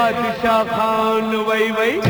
बादशाह खान वही वही,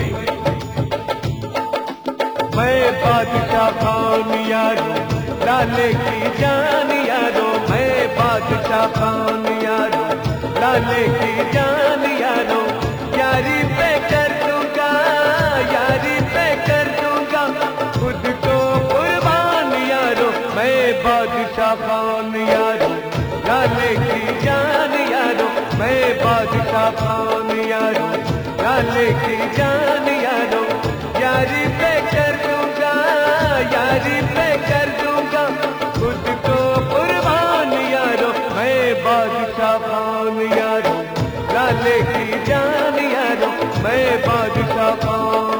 मैं बादशाह खान यारो, लाले की जान यारो, मैं बादशाह खान यारो, लाले की जान यारो, यारी पे कर दूंगा, यारी पे कर दूंगा खुद को कुर्बान यारो, मैं बादशाह खान यारो, लाले की जान यारो, मैं बादशाह खान यारो, लाले की जान यारो, यारी पे कर दूंगा, यारी पे कर दूंगा खुद को कुर्बान यारो, मैं बादशाह खान यारो, लाले की जान यारो, मैं बादशाह खान।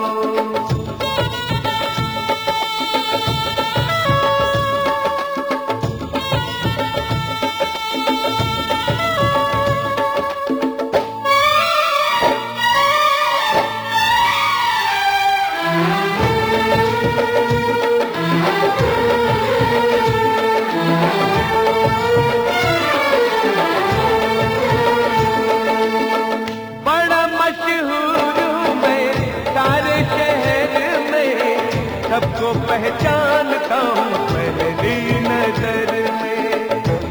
सबको पहचानता हूँ पहली नजर में,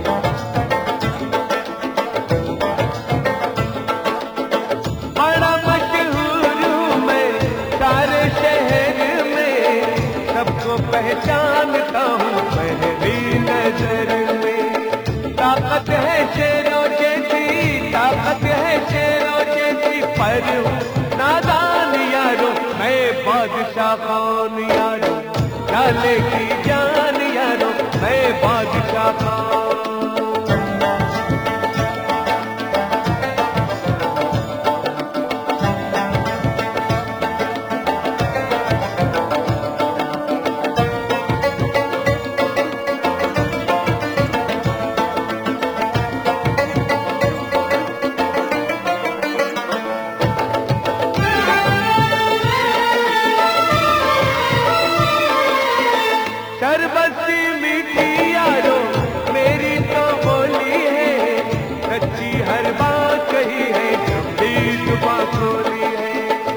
बड़ा मशहूर हूँ मैं सारे शहर में, सबको पहचानता हूँ पहली नजर में। ताकत है शेरों जैसी, ताकत है शेरों जैसी, पर नादान यारो, मैं बादशाह खान यारो, लाले की जान यारो, मैं बादशाह खान। शरबती मीठी यारो मेरी तो बोली है, सच्ची हर बात कही है, जल्दी जुबां खोली है।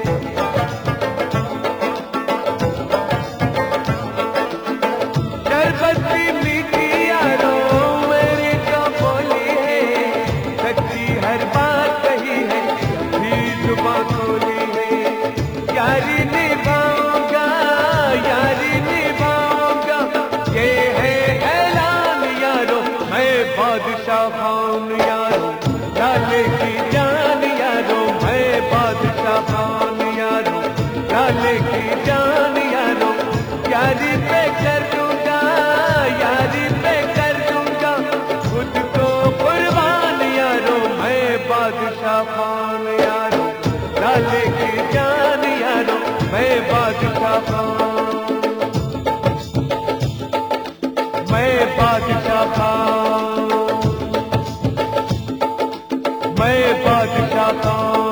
शरबती मीठी यारो मेरी तो बोली है, सच्ची हर बात कही है, जल्दी जुबां खोली है। यारी निभाऊंगा, यारी निभाऊंगा, ये है ऐलान यारो, मैं बादशाह खान यारो, लाले की जान यारो, मैं बादशाह खान यारो, लाले की जान यारो, यारी पे कर दूंगा, यारी पे कर दूंगा खुद को कुर्बान यारो, मैं बादशाह खान यारो, लाले की जान यारो, मैं बादशाह खान। मैं बादशाह खान, मैं बादशाह खान।